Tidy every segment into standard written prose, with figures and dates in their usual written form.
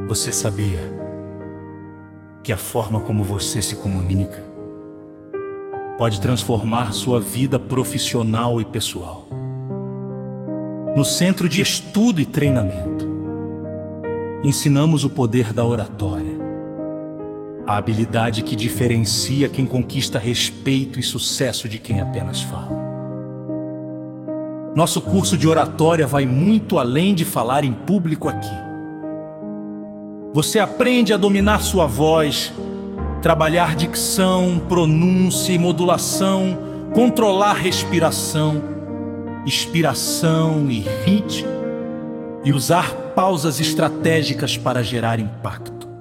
Você sabia que a forma como você se comunica pode transformar sua vida profissional e pessoal? No Centro de Estudo e Treinamento, ensinamos o poder da oratória, a habilidade que diferencia quem conquista respeito e sucesso de quem apenas fala. Nosso curso de oratória vai muito além de falar em público aqui. Você aprende a dominar sua voz, trabalhar dicção, pronúncia e modulação, controlar respiração, inspiração e ritmo, e usar pausas estratégicas para gerar impacto.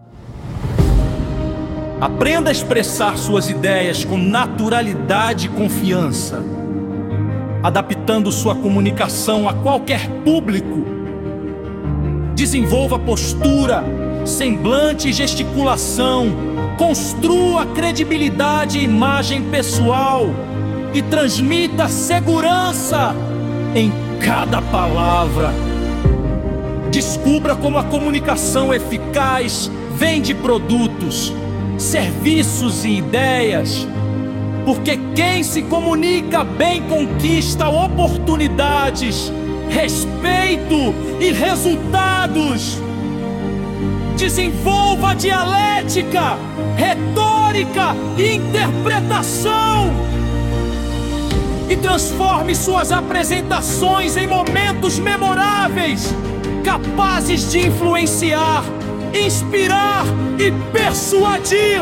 Aprenda a expressar suas ideias com naturalidade e confiança, adaptando sua comunicação a qualquer público. Desenvolva postura, semblante e gesticulação, construa credibilidade e imagem pessoal e transmita segurança em cada palavra. Descubra como a comunicação eficaz vem de produtos, serviços e ideias, porque quem se comunica bem conquista oportunidades, respeito e resultados. Desenvolva dialética, retórica e interpretação e transforme suas apresentações em momentos memoráveis, capazes de influenciar, inspirar e persuadir.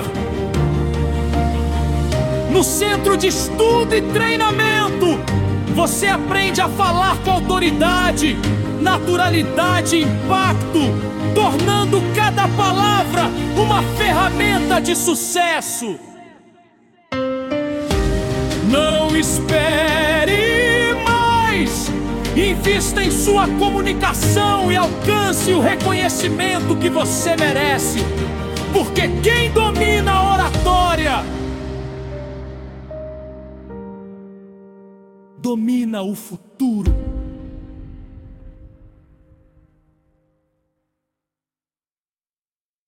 No Centro de Estudo e Treinamento, você aprende a falar com autoridade, naturalidade e impacto, tornando cada palavra uma ferramenta de sucesso. Não espere mais! Invista em sua comunicação e alcance o reconhecimento que você merece, porque quem domina a oratória domina o futuro.